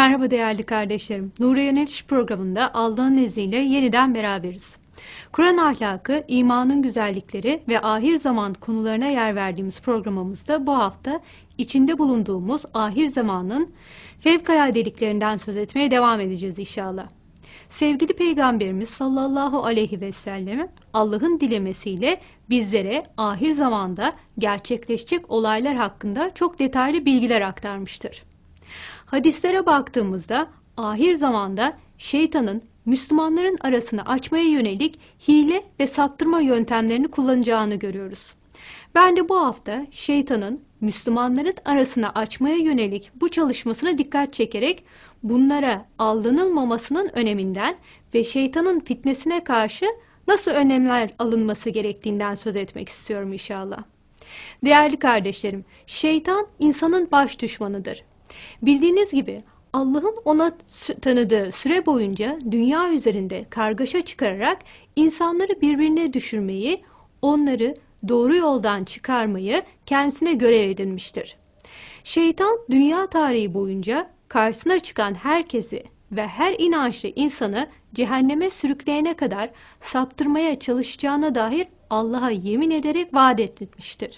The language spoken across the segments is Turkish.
Merhaba değerli kardeşlerim. Nur'a Yöneliş programında Allah'ın izniyle yeniden beraberiz. Kur'an ahlakı, imanın güzellikleri ve ahir zaman konularına yer verdiğimiz programımızda bu hafta içinde bulunduğumuz ahir zamanın fevkaladeliklerinden söz etmeye devam edeceğiz inşallah. Sevgili Peygamberimiz sallallahu aleyhi ve sellem Allah'ın dilemesiyle bizlere ahir zamanda gerçekleşecek olaylar hakkında çok detaylı bilgiler aktarmıştır. Hadislere baktığımızda ahir zamanda şeytanın Müslümanların arasını açmaya yönelik hile ve saptırma yöntemlerini kullanacağını görüyoruz. Ben de bu hafta şeytanın Müslümanların arasını açmaya yönelik bu çalışmasına dikkat çekerek bunlara aldanılmamasının öneminden ve şeytanın fitnesine karşı nasıl önlemler alınması gerektiğinden söz etmek istiyorum inşallah. Değerli kardeşlerim, şeytan insanın baş düşmanıdır. Bildiğiniz gibi Allah'ın ona tanıdığı süre boyunca dünya üzerinde kargaşa çıkararak insanları birbirine düşürmeyi, onları doğru yoldan çıkarmayı kendisine görev edinmiştir. Şeytan dünya tarihi boyunca karşısına çıkan herkesi ve her inançlı insanı cehenneme sürükleyene kadar saptırmaya çalışacağına dair Allah'a yemin ederek vaat etmiştir.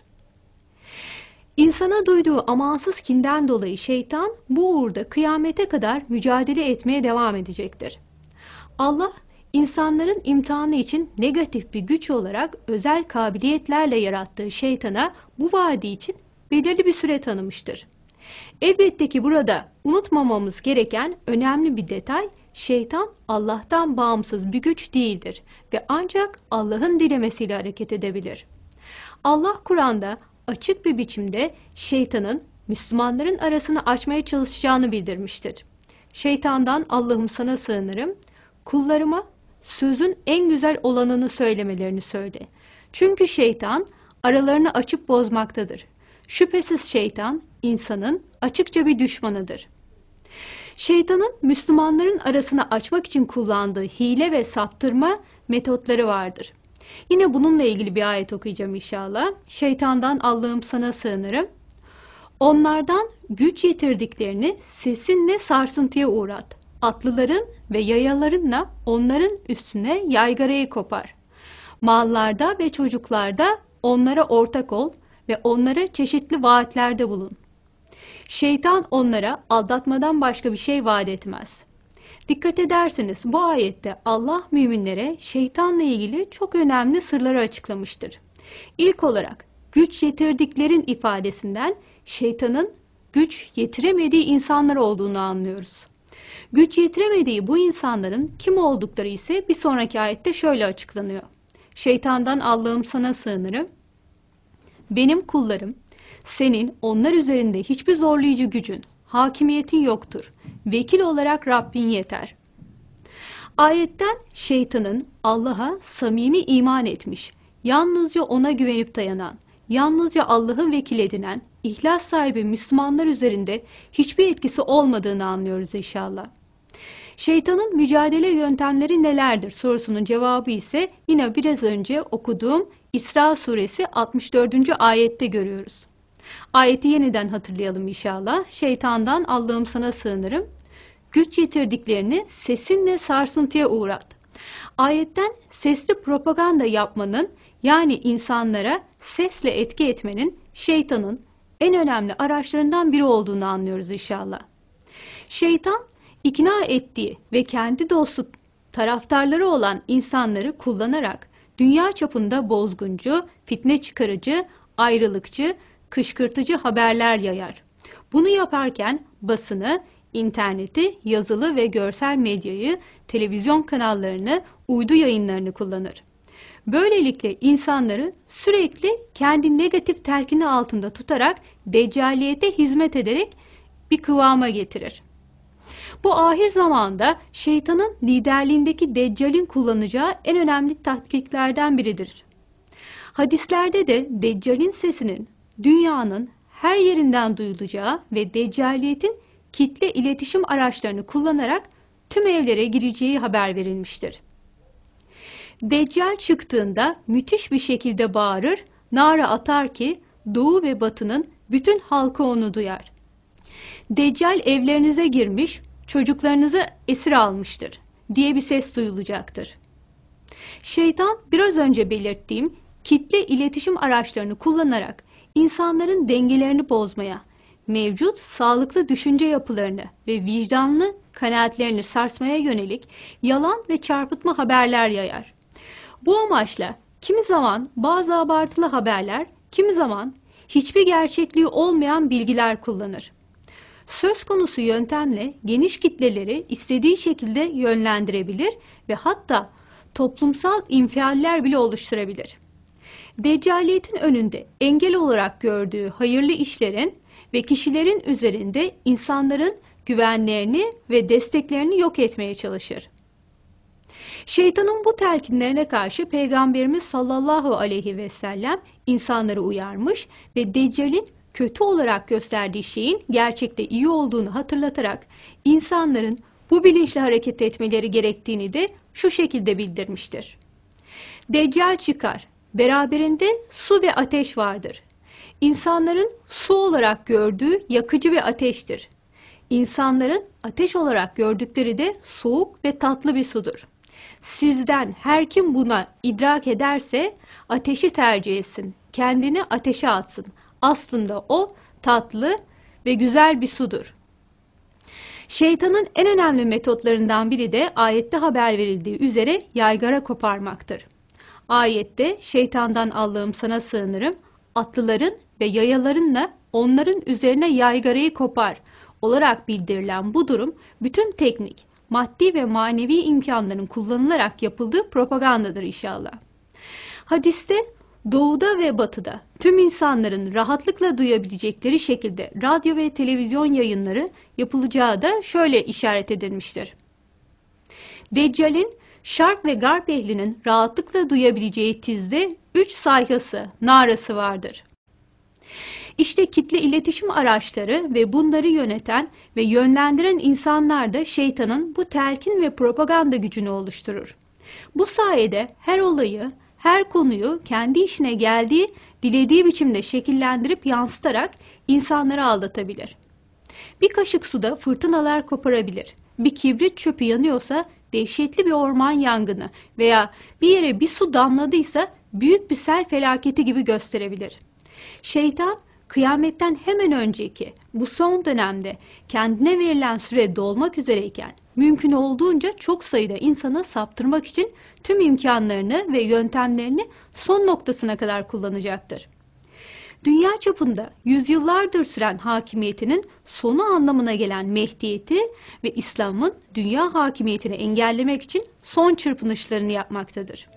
İnsana duyduğu amansız kinden dolayı şeytan bu uğurda kıyamete kadar mücadele etmeye devam edecektir. Allah insanların imtihanı için negatif bir güç olarak özel kabiliyetlerle yarattığı şeytana bu vaadi için belirli bir süre tanımıştır. Elbette ki burada unutmamamız gereken önemli bir detay, şeytan Allah'tan bağımsız bir güç değildir ve ancak Allah'ın dilemesiyle hareket edebilir. Allah Kur'an'da açık bir biçimde şeytanın Müslümanların arasını açmaya çalışacağını bildirmiştir. Şeytandan Allah'ım sana sığınırım, kullarıma sözün en güzel olanını söylemelerini söyle. Çünkü şeytan aralarını açıp bozmaktadır. Şüphesiz şeytan insanın açıkça bir düşmanıdır. Şeytanın Müslümanların arasını açmak için kullandığı hile ve saptırma metotları vardır. Yine bununla ilgili bir ayet okuyacağım inşallah. Şeytandan Allah'ım sana sığınırım. Onlardan güç yitirdiklerini sesinle sarsıntıya uğrat. Atlıların ve yayalarınla onların üstüne yaygarayı kopar. Mallarda ve çocuklarda onlara ortak ol ve onlara çeşitli vaatlerde bulun. Şeytan onlara aldatmadan başka bir şey vaat etmez. Dikkat ederseniz bu ayette Allah müminlere şeytanla ilgili çok önemli sırları açıklamıştır. İlk olarak güç yetirdiklerin ifadesinden şeytanın güç yetiremediği insanlar olduğunu anlıyoruz. Güç yetiremediği bu insanların kim oldukları ise bir sonraki ayette şöyle açıklanıyor. Şeytandan Allah'ım sana sığınırım. Benim kullarım, senin onlar üzerinde hiçbir zorlayıcı gücün, hakimiyetin yoktur. Vekil olarak Rabbin yeter. Ayetten şeytanın Allah'a samimi iman etmiş, yalnızca ona güvenip dayanan, yalnızca Allah'ın vekil edinen, ihlas sahibi Müslümanlar üzerinde hiçbir etkisi olmadığını anlıyoruz inşallah. Şeytanın mücadele yöntemleri nelerdir sorusunun cevabı ise yine biraz önce okuduğum İsra suresi 64. ayette görüyoruz. Ayeti yeniden hatırlayalım inşallah. Şeytandan Allah'ım sana sığınırım. Güç yitirdiklerini sesinle sarsıntıya uğrat. Ayetten sesli propaganda yapmanın, yani insanlara sesle etki etmenin şeytanın en önemli araçlarından biri olduğunu anlıyoruz inşallah. Şeytan ikna ettiği ve kendi dostu taraftarları olan insanları kullanarak dünya çapında bozguncu, fitne çıkarıcı, ayrılıkçı, kışkırtıcı haberler yayar. Bunu yaparken basını, interneti, yazılı ve görsel medyayı, televizyon kanallarını, uydu yayınlarını kullanır. Böylelikle insanları sürekli kendi negatif telkini altında tutarak deccaliyete hizmet ederek bir kıvama getirir. Bu ahir zamanda şeytanın liderliğindeki Deccal'in kullanacağı en önemli taktiklerden biridir. Hadislerde de Deccal'in sesinin dünyanın her yerinden duyulacağı ve Deccaliyetin kitle iletişim araçlarını kullanarak tüm evlere gireceği haber verilmiştir. Deccal çıktığında müthiş bir şekilde bağırır, nara atar ki doğu ve batının bütün halkı onu duyar. Deccal evlerinize girmiş, çocuklarınızı esir almıştır diye bir ses duyulacaktır. Şeytan biraz önce belirttiğim kitle iletişim araçlarını kullanarak insanların dengelerini bozmaya, mevcut sağlıklı düşünce yapılarını ve vicdanlı kanaatlerini sarsmaya yönelik yalan ve çarpıtma haberler yayar. Bu amaçla kimi zaman bazı abartılı haberler, kimi zaman hiçbir gerçekliği olmayan bilgiler kullanır. Söz konusu yöntemle geniş kitleleri istediği şekilde yönlendirebilir ve hatta toplumsal infialler bile oluşturabilir. Deccaliyetin önünde engel olarak gördüğü hayırlı işlerin ve kişilerin üzerinde insanların güvenlerini ve desteklerini yok etmeye çalışır. Şeytanın bu telkinlerine karşı Peygamberimiz sallallahu aleyhi ve sellem insanları uyarmış ve Deccal'in kötü olarak gösterdiği şeyin gerçekte iyi olduğunu hatırlatarak insanların bu bilinçle hareket etmeleri gerektiğini de şu şekilde bildirmiştir. Deccal çıkar, beraberinde su ve ateş vardır. İnsanların su olarak gördüğü yakıcı bir ateştir. İnsanların ateş olarak gördükleri de soğuk ve tatlı bir sudur. Sizden her kim buna idrak ederse ateşi tercih etsin, kendini ateşe atsın. Aslında o tatlı ve güzel bir sudur. Şeytanın en önemli metotlarından biri de ayette haber verildiği üzere yaygara koparmaktır. Ayette şeytandan Allah'ım sana sığınırım, atlıların ve yayalarınla onların üzerine yaygarayı kopar olarak bildirilen bu durum bütün teknik, maddi ve manevi imkanların kullanılarak yapıldığı propagandadır inşallah. Hadiste doğuda ve batıda tüm insanların rahatlıkla duyabilecekleri şekilde radyo ve televizyon yayınları yapılacağı da şöyle işaret edilmiştir. Deccal'in Şark ve Garp ehlinin rahatlıkla duyabileceği tizde 3 sayhası, narası vardır. İşte kitle iletişim araçları ve bunları yöneten ve yönlendiren insanlar da şeytanın bu telkin ve propaganda gücünü oluşturur. Bu sayede her olayı, her konuyu kendi işine geldiği, dilediği biçimde şekillendirip yansıtarak insanları aldatabilir. Bir kaşık suda fırtınalar koparabilir. Bir kibrit çöpü yanıyorsa dehşetli bir orman yangını veya bir yere bir su damladıysa büyük bir sel felaketi gibi gösterebilir. Şeytan, kıyametten hemen önceki bu son dönemde kendine verilen süre dolmak üzereyken mümkün olduğunca çok sayıda insana saptırmak için tüm imkanlarını ve yöntemlerini son noktasına kadar kullanacaktır. Dünya çapında yüzyıllardır süren hakimiyetinin sonu anlamına gelen Mehdiyeti ve İslam'ın dünya hakimiyetini engellemek için son çırpınışlarını yapmaktadır.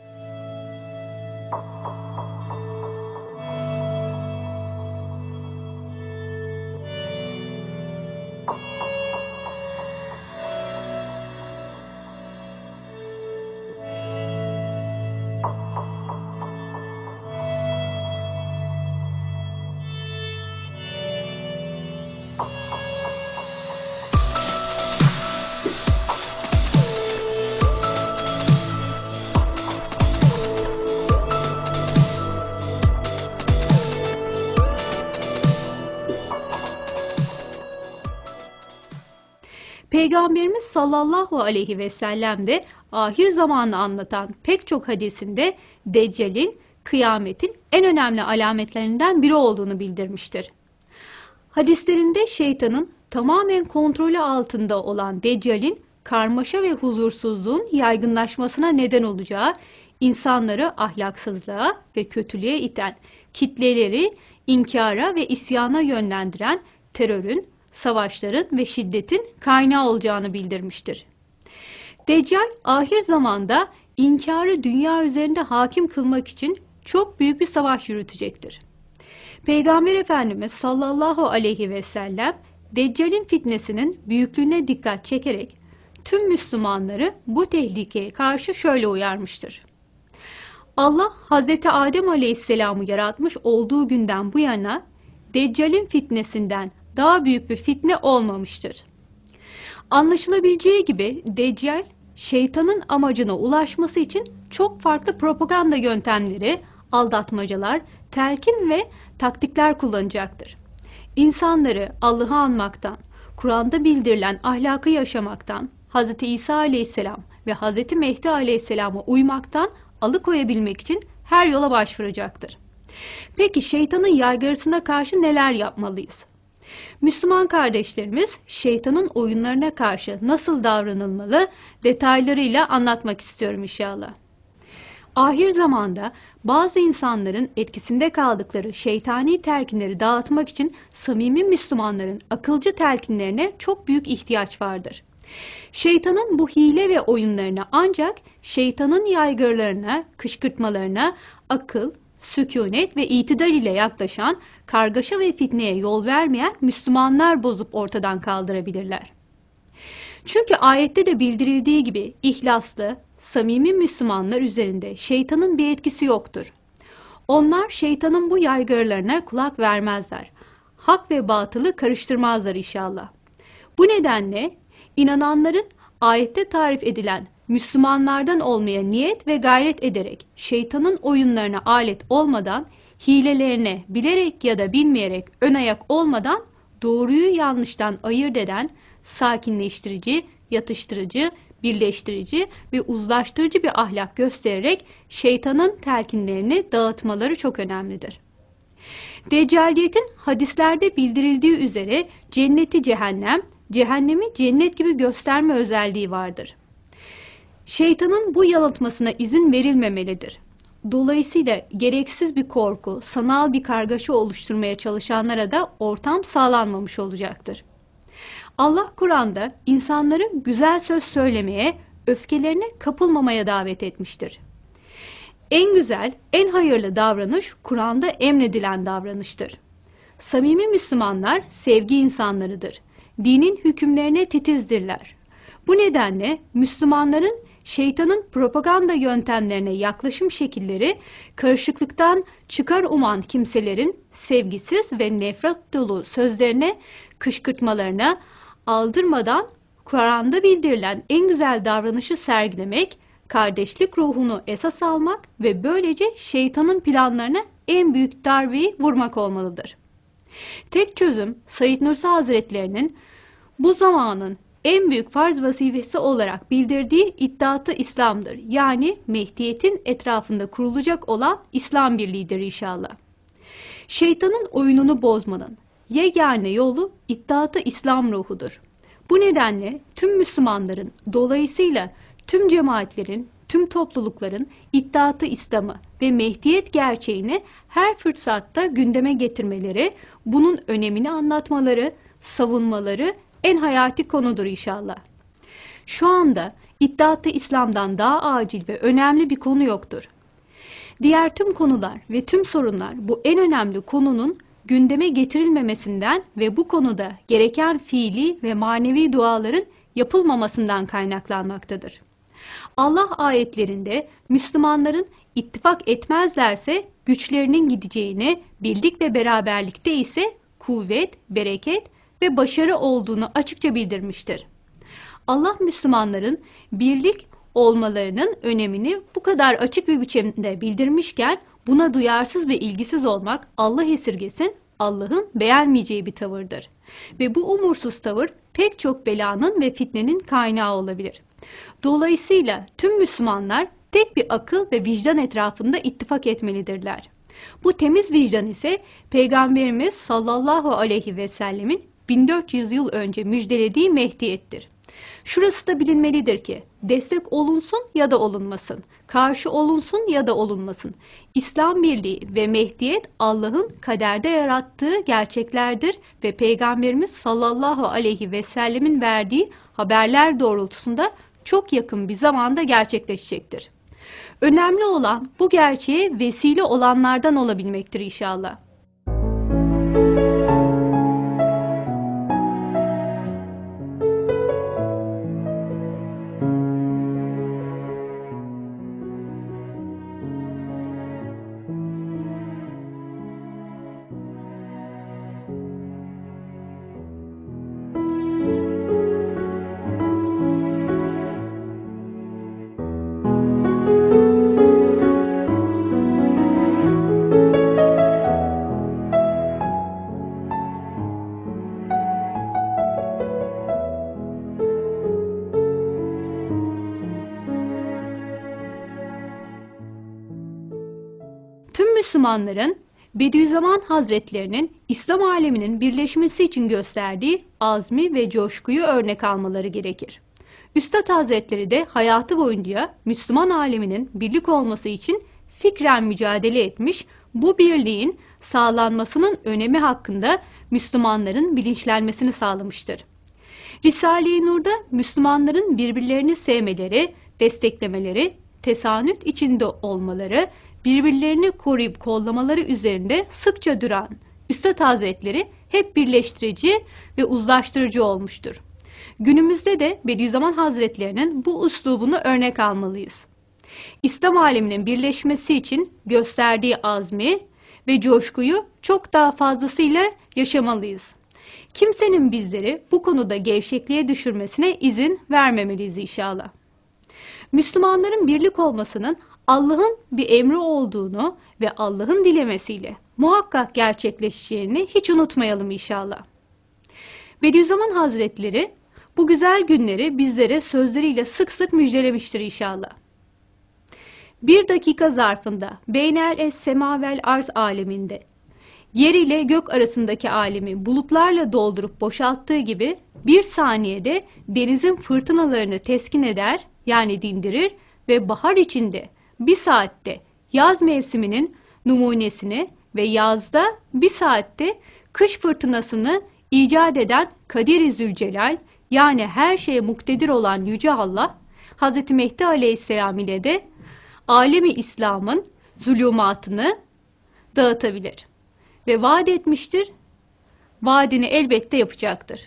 Peygamberimiz sallallahu aleyhi ve sellem de ahir zamanı anlatan pek çok hadisinde Deccal'in kıyametin en önemli alametlerinden biri olduğunu bildirmiştir. Hadislerinde şeytanın tamamen kontrolü altında olan Deccal'in karmaşa ve huzursuzluğun yaygınlaşmasına neden olacağı, insanları ahlaksızlığa ve kötülüğe iten, kitleleri inkara ve isyana yönlendiren terörün, savaşların ve şiddetin kaynağı olacağını bildirmiştir. Deccal ahir zamanda inkarı dünya üzerinde hakim kılmak için çok büyük bir savaş yürütecektir. Peygamber Efendimiz sallallahu aleyhi ve sellem Deccal'in fitnesinin büyüklüğüne dikkat çekerek tüm Müslümanları bu tehlikeye karşı şöyle uyarmıştır. Allah Hazreti Adem aleyhisselamı yaratmış olduğu günden bu yana Deccal'in fitnesinden daha büyük bir fitne olmamıştır. Anlaşılabileceği gibi Deccal, şeytanın amacına ulaşması için çok farklı propaganda yöntemleri, aldatmacalar, telkin ve taktikler kullanacaktır. İnsanları Allah'ı anmaktan, Kur'an'da bildirilen ahlakı yaşamaktan, Hz. İsa aleyhisselam ve Hz. Mehdi aleyhisselama uymaktan alıkoyabilmek için her yola başvuracaktır. Peki şeytanın yaygarasına karşı neler yapmalıyız? Müslüman kardeşlerimiz şeytanın oyunlarına karşı nasıl davranılmalı detaylarıyla anlatmak istiyorum inşallah. Ahir zamanda bazı insanların etkisinde kaldıkları şeytani telkinleri dağıtmak için samimi Müslümanların akılcı telkinlerine çok büyük ihtiyaç vardır. Şeytanın bu hile ve oyunlarına ancak şeytanın yaygaralarına, kışkırtmalarına akıl, sükunet ve itidal ile yaklaşan, kargaşa ve fitneye yol vermeyen Müslümanlar bozup ortadan kaldırabilirler. Çünkü ayette de bildirildiği gibi ihlaslı, samimi Müslümanlar üzerinde şeytanın bir etkisi yoktur. Onlar şeytanın bu yaygaralarına kulak vermezler. Hak ve batılı karıştırmazlar inşallah. Bu nedenle inananların ayette tarif edilen Müslümanlardan olmaya niyet ve gayret ederek şeytanın oyunlarına alet olmadan, hilelerine bilerek ya da bilmeyerek ön ayak olmadan doğruyu yanlıştan ayırt eden sakinleştirici, yatıştırıcı, birleştirici ve uzlaştırıcı bir ahlak göstererek şeytanın telkinlerini dağıtmaları çok önemlidir. Deccaliyetin hadislerde bildirildiği üzere cenneti cehennem, cehennemi cennet gibi gösterme özelliği vardır. Şeytanın bu yanıltmasına izin verilmemelidir. Dolayısıyla gereksiz bir korku, sanal bir kargaşa oluşturmaya çalışanlara da ortam sağlanmamış olacaktır. Allah Kur'an'da insanları güzel söz söylemeye, öfkelerine kapılmamaya davet etmiştir. En güzel, en hayırlı davranış Kur'an'da emredilen davranıştır. Samimi Müslümanlar sevgi insanlarıdır. Dinin hükümlerine titizdirler. Bu nedenle Müslümanların şeytanın propaganda yöntemlerine yaklaşım şekilleri karışıklıktan çıkar uman kimselerin sevgisiz ve nefret dolu sözlerine, kışkırtmalarına aldırmadan Kur'an'da bildirilen en güzel davranışı sergilemek, kardeşlik ruhunu esas almak ve böylece şeytanın planlarına en büyük darbeyi vurmak olmalıdır. Tek çözüm Said Nursi Hazretlerinin bu zamanın en büyük farz vazifesi olarak bildirdiği İttihat-ı İslam'dır. Yani Mehdiyet'in etrafında kurulacak olan İslam birliğidir inşallah. Şeytanın oyununu bozmanın yegane yolu İttihat-ı İslam ruhudur. Bu nedenle tüm Müslümanların, dolayısıyla tüm cemaatlerin, tüm toplulukların İttihat-ı İslam'ı ve Mehdiyet gerçeğini her fırsatta gündeme getirmeleri, bunun önemini anlatmaları, savunmaları en hayati konudur inşallah. Şu anda İttihat-ı İslam'dan daha acil ve önemli bir konu yoktur. Diğer tüm konular ve tüm sorunlar bu en önemli konunun gündeme getirilmemesinden ve bu konuda gereken fiili ve manevi duaların yapılmamasından kaynaklanmaktadır. Allah ayetlerinde Müslümanların ittifak etmezlerse güçlerinin gideceğini, birlik ve beraberlikte ise kuvvet, bereket ve başarı olduğunu açıkça bildirmiştir. Allah Müslümanların birlik olmalarının önemini bu kadar açık bir biçimde bildirmişken buna duyarsız ve ilgisiz olmak Allah esirgesin Allah'ın beğenmeyeceği bir tavırdır. Ve bu umursuz tavır pek çok belanın ve fitnenin kaynağı olabilir. Dolayısıyla tüm Müslümanlar tek bir akıl ve vicdan etrafında ittifak etmelidirler. Bu temiz vicdan ise Peygamberimiz sallallahu aleyhi ve sellemin 1400 yıl önce müjdelediği Mehdiyettir. Şurası da bilinmelidir ki destek olunsun ya da olunmasın, karşı olunsun ya da olunmasın. İslam birliği ve Mehdiyet Allah'ın kaderde yarattığı gerçeklerdir ve Peygamberimiz sallallahu aleyhi ve sellemin verdiği haberler doğrultusunda çok yakın bir zamanda gerçekleşecektir. Önemli olan bu gerçeğe vesile olanlardan olabilmektir inşallah. Müslümanların Bediüzzaman Hazretlerinin İslam aleminin birleşmesi için gösterdiği azmi ve coşkuyu örnek almaları gerekir. Üstad Hazretleri de hayatı boyunca Müslüman aleminin birlik olması için fikren mücadele etmiş, bu birliğin sağlanmasının önemi hakkında Müslümanların bilinçlenmesini sağlamıştır. Risale-i Nur'da Müslümanların birbirlerini sevmeleri, desteklemeleri, tesanüt içinde olmaları, birbirlerini koruyup kollamaları üzerinde sıkça duran Üstad Hazretleri hep birleştirici ve uzlaştırıcı olmuştur. Günümüzde de Bediüzzaman Hazretlerinin bu üslubunu örnek almalıyız. İslam aleminin birleşmesi için gösterdiği azmi ve coşkuyu çok daha fazlasıyla yaşamalıyız. Kimsenin bizleri bu konuda gevşekliğe düşürmesine izin vermemeliyiz inşallah. Müslümanların birlik olmasının Allah'ın bir emri olduğunu ve Allah'ın dilemesiyle muhakkak gerçekleşeceğini hiç unutmayalım inşallah. Bediüzzaman Hazretleri bu güzel günleri bizlere sözleriyle sık sık müjdelemiştir inşallah. Bir dakika zarfında beynel es semavel arz aleminde yer ile gök arasındaki alemi bulutlarla doldurup boşalttığı gibi bir saniyede denizin fırtınalarını teskin eder, yani dindirir ve bahar içinde bir saatte yaz mevsiminin numunesini ve yazda bir saatte kış fırtınasını icat eden Kadir-i Zülcelal, yani her şeye muktedir olan Yüce Allah, Hz. Mehdi Aleyhisselam ile de alemi İslam'ın zulümatını dağıtabilir. Ve vaat etmiştir, vaadini elbette yapacaktır.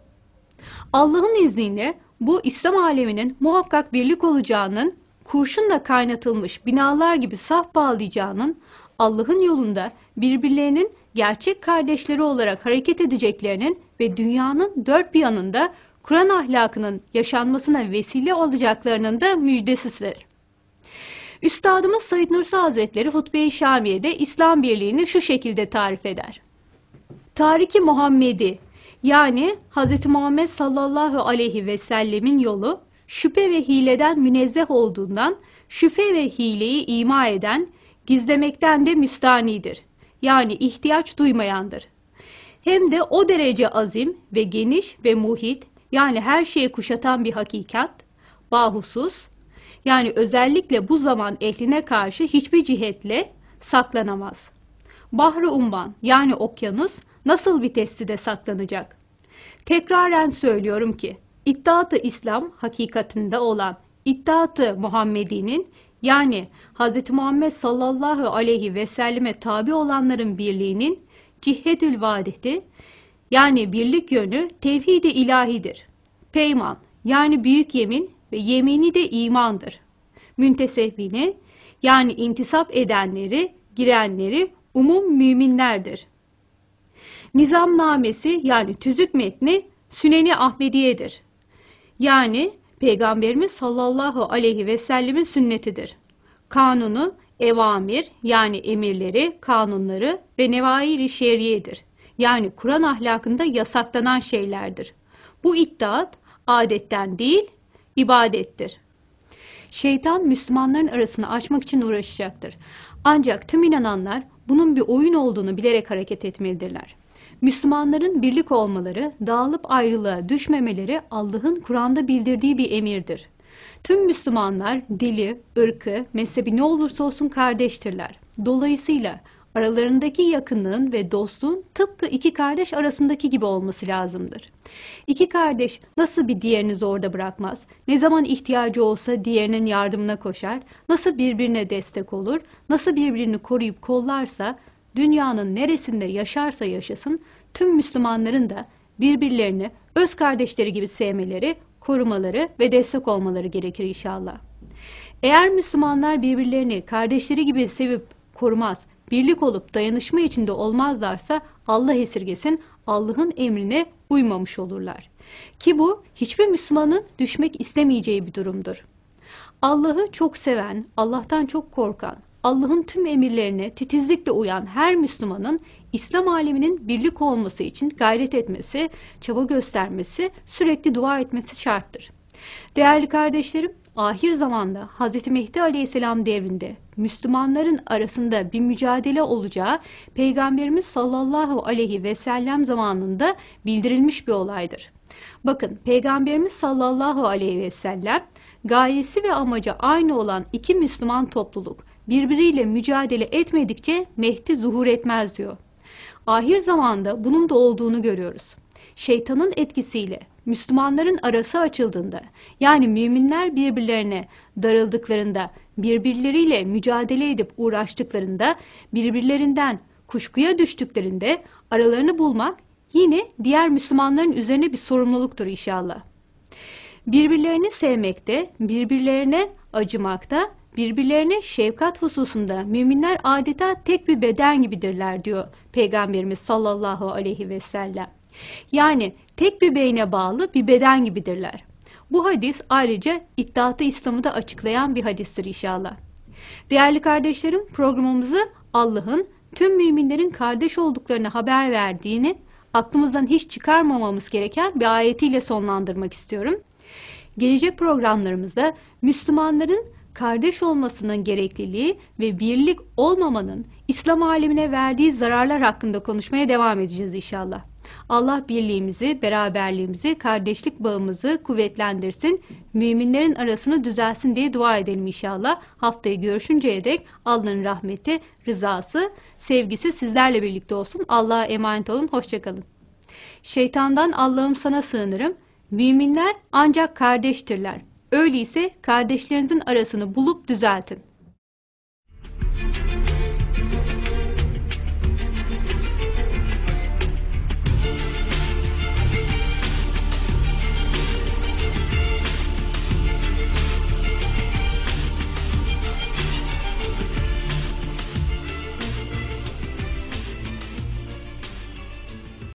Allah'ın izniyle bu İslam aleminin muhakkak birlik olacağının, kurşunla kaynatılmış binalar gibi saf bağlayacağının, Allah'ın yolunda birbirlerinin gerçek kardeşleri olarak hareket edeceklerinin ve dünyanın dört bir yanında Kur'an ahlakının yaşanmasına vesile olacaklarının da müjdesidir. Üstadımız Said Nursi Hazretleri Hutbe-i Şamiye'de İslam birliğini şu şekilde tarif eder. Tarik-i Muhammedi, yani Hz. Muhammed sallallahu aleyhi ve sellemin yolu şüphe ve hileden münezzeh olduğundan şüphe ve hileyi ima eden, gizlemekten de müstanidir. Yani ihtiyaç duymayandır. Hem de o derece azim ve geniş ve muhit, yani her şeyi kuşatan bir hakikat, bahusus, yani özellikle bu zaman ehline karşı hiçbir cihetle saklanamaz. Bahri umman, yani okyanus nasıl bir testide saklanacak? Tekraren söylüyorum ki, İttihat-ı İslam hakikatinde olan İttihat-ı Muhammedi'nin, yani Hz. Muhammed sallallahu aleyhi ve selleme tabi olanların birliğinin cihetül vadeti, yani birlik yönü tevhid-i ilahidir. Peyman, yani büyük yemin ve yemini de imandır. Müntesevvini, yani intisap edenleri, girenleri umum müminlerdir. Nizamnamesi, yani tüzük metni Süneni Ahmediye'dir. Yani Peygamberimiz sallallahu aleyhi ve sellemin sünnetidir. Kanunu, evamir, yani emirleri, kanunları ve nevair-i şeriyedir. Yani Kur'an ahlakında yasaklanan şeylerdir. Bu iddiat adetten değil, ibadettir. Şeytan Müslümanların arasını açmak için uğraşacaktır. Ancak tüm inananlar bunun bir oyun olduğunu bilerek hareket etmelidirler. Müslümanların birlik olmaları, dağılıp ayrılığa düşmemeleri Allah'ın Kur'an'da bildirdiği bir emirdir. Tüm Müslümanlar dili, ırkı, mezhebi ne olursa olsun kardeştirler. Dolayısıyla aralarındaki yakınlığın ve dostluğun tıpkı iki kardeş arasındaki gibi olması lazımdır. İki kardeş nasıl bir diğerini zorda bırakmaz, ne zaman ihtiyacı olsa diğerinin yardımına koşar, nasıl birbirine destek olur, nasıl birbirini koruyup kollarsa, dünyanın neresinde yaşarsa yaşasın, tüm Müslümanların da birbirlerini öz kardeşleri gibi sevmeleri, korumaları ve destek olmaları gerekir inşallah. Eğer Müslümanlar birbirlerini kardeşleri gibi sevip korumaz, birlik olup dayanışma içinde olmazlarsa Allah esirgesin, Allah'ın emrine uymamış olurlar. Ki bu hiçbir Müslümanın düşmek istemeyeceği bir durumdur. Allah'ı çok seven, Allah'tan çok korkan, Allah'ın tüm emirlerine titizlikle uyan her Müslümanın İslam aleminin birlik olması için gayret etmesi, çaba göstermesi, sürekli dua etmesi şarttır. Değerli kardeşlerim, ahir zamanda Hz. Mehdi Aleyhisselam devrinde Müslümanların arasında bir mücadele olacağı Peygamberimiz sallallahu aleyhi ve sellem zamanında bildirilmiş bir olaydır. Bakın, Peygamberimiz sallallahu aleyhi ve sellem gayesi ve amacı aynı olan iki Müslüman topluluk birbiriyle mücadele etmedikçe Mehdi zuhur etmez diyor. Ahir zamanda bunun da olduğunu görüyoruz. Şeytanın etkisiyle Müslümanların arası açıldığında, yani müminler birbirlerine darıldıklarında, birbirleriyle mücadele edip uğraştıklarında, birbirlerinden kuşkuya düştüklerinde aralarını bulmak yine diğer Müslümanların üzerine bir sorumluluktur inşallah. Birbirlerini sevmekte, birbirlerine acımakta, birbirlerine şefkat hususunda müminler adeta tek bir beden gibidirler diyor Peygamberimiz sallallahu aleyhi ve sellem. Yani tek bir beyne bağlı bir beden gibidirler. Bu hadis ayrıca İttihat-ı İslam'ı da açıklayan bir hadistir inşallah. Değerli kardeşlerim, programımızı Allah'ın tüm müminlerin kardeş olduklarını haber verdiğini aklımızdan hiç çıkarmamamız gereken bir ayetiyle sonlandırmak istiyorum. Gelecek programlarımızda Müslümanların kardeş olmasının gerekliliği ve birlik olmamanın İslam alemine verdiği zararlar hakkında konuşmaya devam edeceğiz inşallah. Allah birliğimizi, beraberliğimizi, kardeşlik bağımızı kuvvetlendirsin, müminlerin arasını düzelsin diye dua edelim inşallah. Haftaya görüşünceye dek Allah'ın rahmeti, rızası, sevgisi sizlerle birlikte olsun. Allah'a emanet olun, hoşça kalın. Şeytandan Allah'ım sana sığınırım. Müminler ancak kardeştirler. Öyleyse kardeşlerinizin arasını bulup düzeltin.